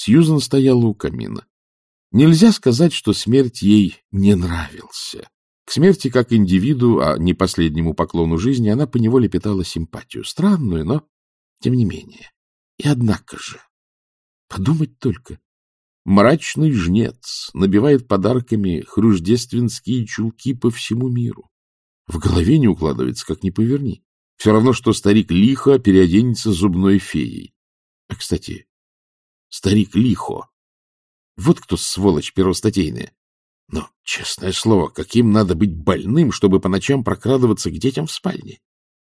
Сьюзен стояла у камина. Нельзя сказать, что смерть ей не нравился. К смерти как индивиду, а не последнему поклону жизни, она поневоле питала симпатию. Странную, но тем не менее. И однако же, подумать только, мрачный жнец набивает подарками хруждественские чулки по всему миру. В голове не укладывается, как ни поверни. Все равно, что старик Лихо переоденется зубной феей. А, кстати, старик Лихо. Вот кто сволочь первостатейная. Но, честное слово, каким надо быть больным, чтобы по ночам прокрадываться к детям в спальне?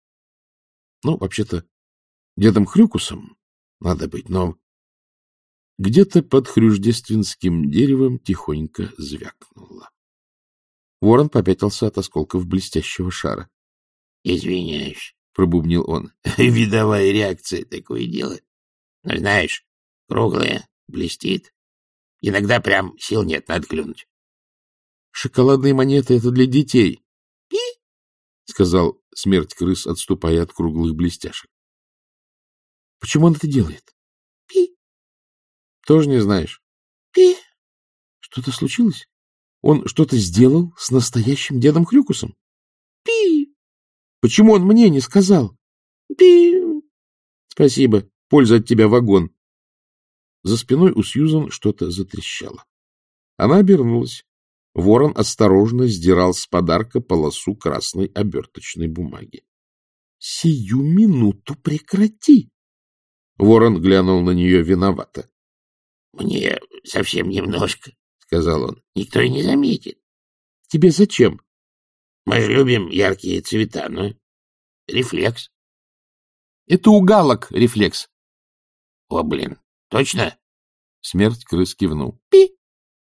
Ну, вообще-то, дедом Хрюкусом надо быть, но где-то под хрюждественским деревом тихонько звякнуло. Ворон попятился от осколков блестящего шара. — Извиняюсь, — пробубнил он. — Видовая реакция, такое дело. Но знаешь, круглая, блестит. Иногда прям сил нет, надо клюнуть. — Шоколадные монеты — это для детей. — Пи! — сказал смерть крыс, отступая от круглых блестяшек. — Почему он это делает? — Пи! — Тоже не знаешь? — Пи! — Что-то случилось? Он что-то сделал с настоящим дедом Хрюкусом? — Пи! — Почему он мне не сказал? — Пи! — Спасибо, польза от тебя вагон. За спиной у Сьюзан что-то затрещало. Она обернулась. Ворон осторожно сдирал с подарка полосу красной оберточной бумаги. — Сию минуту прекрати! Ворон глянул на нее виновато. — Мне совсем немножко, — сказал он. — Никто и не заметит. — Тебе зачем? — Мы же любим яркие цвета, но рефлекс. — Это у галок рефлекс. — О, блин, точно? Смерть крыс кивнул. — Пи!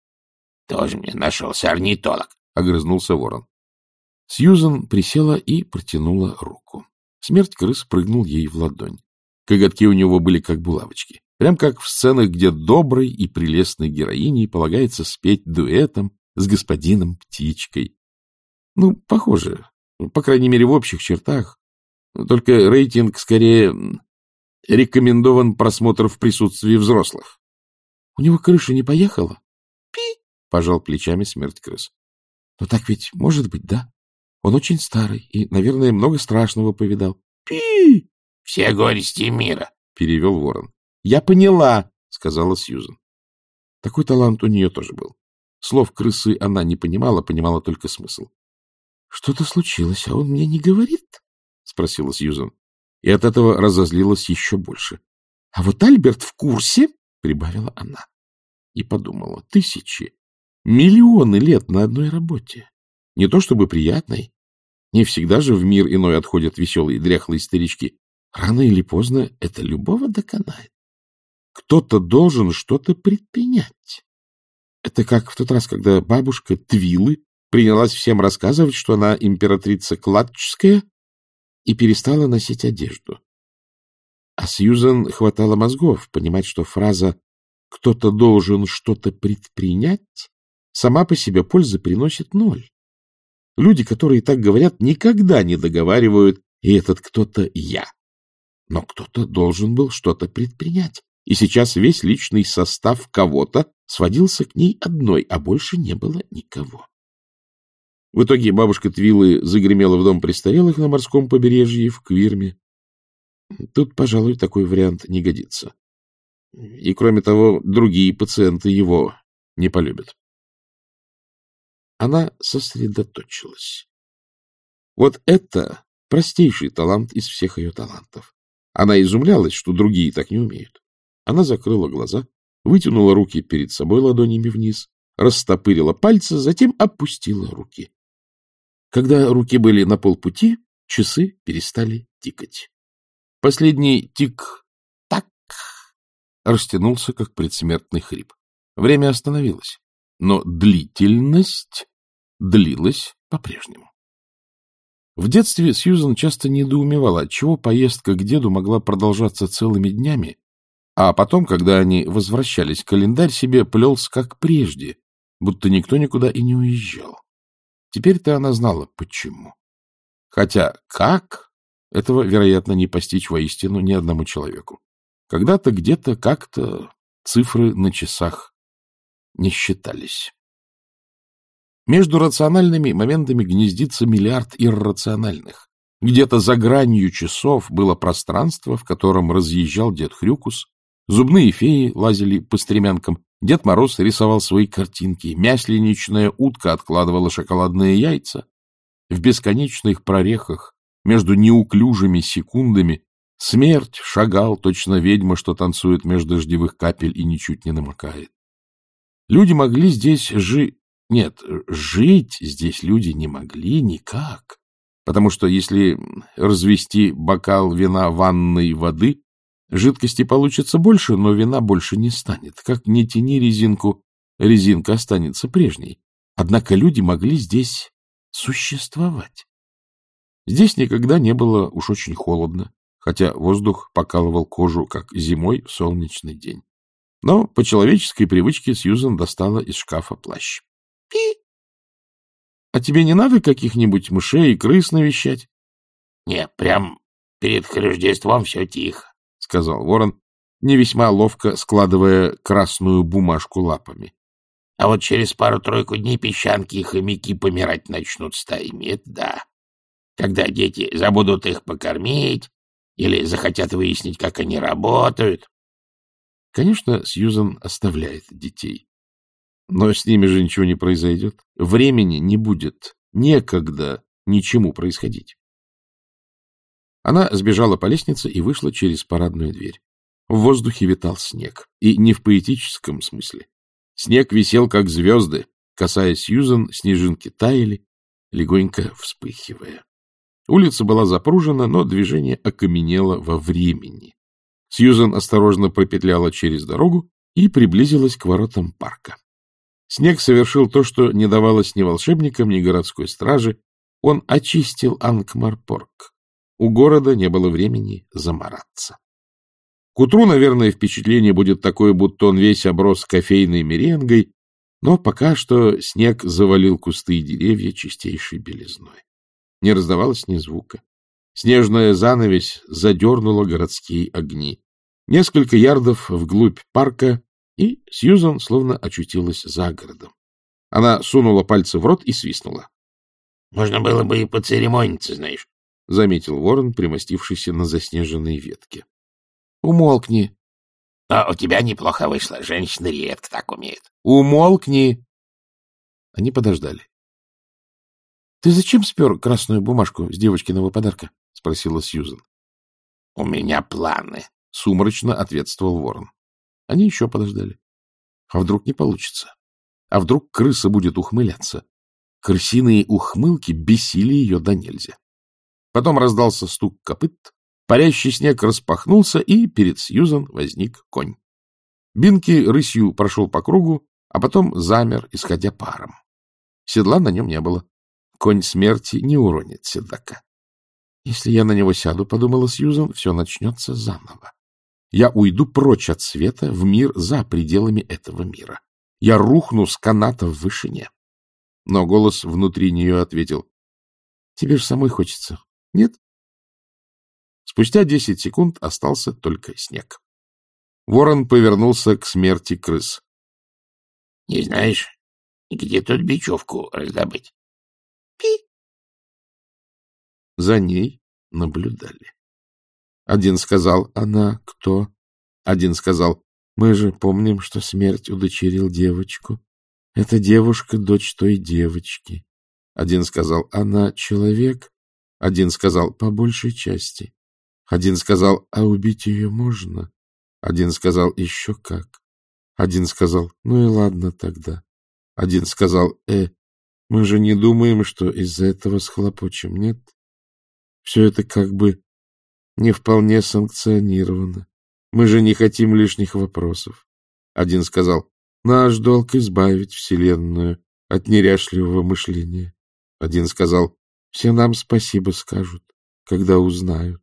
— Тоже мне нашелся орнитолог, — огрызнулся ворон. Сьюзан присела и протянула руку. Смерть крыс прыгнул ей в ладонь. Коготки у него были как булавочки. Прям как в сценах, где доброй и прелестной героине полагается спеть дуэтом с господином Птичкой. Ну, похоже. По крайней мере, в общих чертах. Только рейтинг скорее рекомендован просмотр в присутствии взрослых. — У него крыша не поехала? — Пи! — пожал плечами смерть крыс. — Но так ведь может быть, да? Он очень старый и, наверное, много страшного повидал. — Пи! — Все горести мира, — перевел ворон. — Я поняла, — сказала Сьюзан. Такой талант у нее тоже был. Слов крысы она не понимала, понимала только смысл. — Что-то случилось, а он мне не говорит? — спросила Сьюзан. И от этого разозлилась еще больше. — А вот Альберт в курсе, — прибавила она. И подумала, тысячи, миллионы лет на одной работе. Не то чтобы приятной. Не всегда же в мир иной отходят веселые дряхлые старички. Рано или поздно это любого доконает. Кто-то должен что-то предпринять. Это как в тот раз, когда бабушка Твилы принялась всем рассказывать, что она императрица Клатчская, и перестала носить одежду. А Сьюзан хватало мозгов понимать, что фраза «кто-то должен что-то предпринять» сама по себе пользы приносит ноль. Люди, которые так говорят, никогда не договаривают «и этот кто-то я». Но кто-то должен был что-то предпринять. И сейчас весь личный состав кого-то сводился к ней одной, а больше не было никого. В итоге бабушка Твилы загремела в дом престарелых на морском побережье в Квирме. Тут, пожалуй, такой вариант не годится. И, кроме того, другие пациенты его не полюбят. Она сосредоточилась. Вот это простейший талант из всех ее талантов. Она изумлялась, что другие так не умеют. Она закрыла глаза, вытянула руки перед собой ладонями вниз, растопырила пальцы, затем опустила руки. Когда руки были на полпути, часы перестали тикать. Последний тик-так растянулся, как предсмертный хрип. Время остановилось, но длительность длилась по-прежнему. В детстве Сьюзан часто недоумевала, отчего поездка к деду могла продолжаться целыми днями, а потом, когда они возвращались, календарь себе плелся как прежде, будто никто никуда и не уезжал. Теперь-то она знала, почему. Хотя как, этого, вероятно, не постичь воистину ни одному человеку. Когда-то, где-то, как-то Цифры на часах не считались. Между рациональными моментами гнездится миллиард иррациональных. Где-то за гранью часов было пространство, в котором разъезжал дед Хрюкус, зубные феи лазили по стремянкам, Дед Мороз рисовал свои картинки, мясленичная утка откладывала шоколадные яйца. В бесконечных прорехах между неуклюжими секундами смерть шагал, точно ведьма, что танцует между дождевых капель и ничуть не намокает. Люди могли здесь жить... Нет, жить здесь люди не могли никак. Потому что если развести бокал вина ванной воды, жидкости получится больше, но вина больше не станет. Как ни тяни резинку, резинка останется прежней. Однако люди могли здесь существовать. Здесь никогда не было уж очень холодно, хотя воздух покалывал кожу, как зимой в солнечный день. Но по человеческой привычке Сьюзен достала из шкафа плащ. — Пи! — А тебе не надо каких-нибудь мышей и крыс навещать? — Не, прям перед Рождеством все тихо, — сказал ворон, не весьма ловко складывая красную бумажку лапами. — А вот через пару-тройку дней песчанки и хомяки помирать начнут стаями, это да. Когда дети забудут их покормить или захотят выяснить, как они работают. Конечно, Сьюзен оставляет детей. Но с ними же ничего не произойдет. Времени не будет. Некогда ничему происходить. Она сбежала по лестнице и вышла через парадную дверь. В воздухе витал снег. И не в поэтическом смысле. Снег висел, как звезды. Касаясь Сьюзен, снежинки таяли, легонько вспыхивая. Улица была запружена, но движение окаменело во времени. Сьюзен осторожно пропетляла через дорогу и приблизилась к воротам парка. Снег совершил то, что не давалось ни волшебникам, ни городской страже. Он очистил Анкмарпорг. У города не было времени замараться. К утру, наверное, впечатление будет такое, будто он весь оброс кофейной меренгой, но пока что снег завалил кусты и деревья чистейшей белизной. Не раздавалось ни звука. Снежная занавесь задернула городские огни. Несколько ярдов вглубь парка, и Сьюзен словно очутилась за городом. Она сунула пальцы в рот и свистнула. — Можно было бы и поцеремониться, знаешь, — заметил ворон, примостившийся на заснеженной ветке. — Умолкни. — Но у тебя неплохо вышло. Женщины редко так умеют. — Умолкни. Они подождали. — Ты зачем спер красную бумажку с девочкиного подарка? — спросила Сьюзен. — У меня планы, — сумрачно ответствовал ворон. Они еще подождали. А вдруг не получится? А вдруг крыса будет ухмыляться? Крысиные ухмылки бесили ее до нельзя. Потом раздался стук копыт, парящий снег распахнулся, и перед Сьюзен возник конь. Бинки рысью прошел по кругу, а потом замер, исходя паром. Седла на нем не было. Конь смерти не уронит седока. Если я на него сяду, — подумала Сьюзен, — все начнется заново. Я уйду прочь от света в мир за пределами этого мира. Я рухну с каната в вышине. Но голос внутри нее ответил: — Тебе же самой хочется, нет? Спустя 10 секунд остался только снег. Ворон повернулся к смерти крыс. — Не знаешь, где тут бечевку раздобыть? Пи! За ней наблюдали. Один сказал: «Она кто?» Один сказал: «Мы же помним, что смерть удочерил девочку. Эта девушка — дочь той девочки». Один сказал: «Она человек». Один сказал: «По большей части». Один сказал: «А убить ее можно?» Один сказал: «Еще как». Один сказал: «Ну и ладно тогда». Один сказал: мы же не думаем, что из-за этого схлопочем, нет? Все это как бы не вполне санкционировано. Мы же не хотим лишних вопросов. Один сказал: наш долг — избавить Вселенную от неряшливого мышления. Один сказал: все нам спасибо скажут, когда узнают.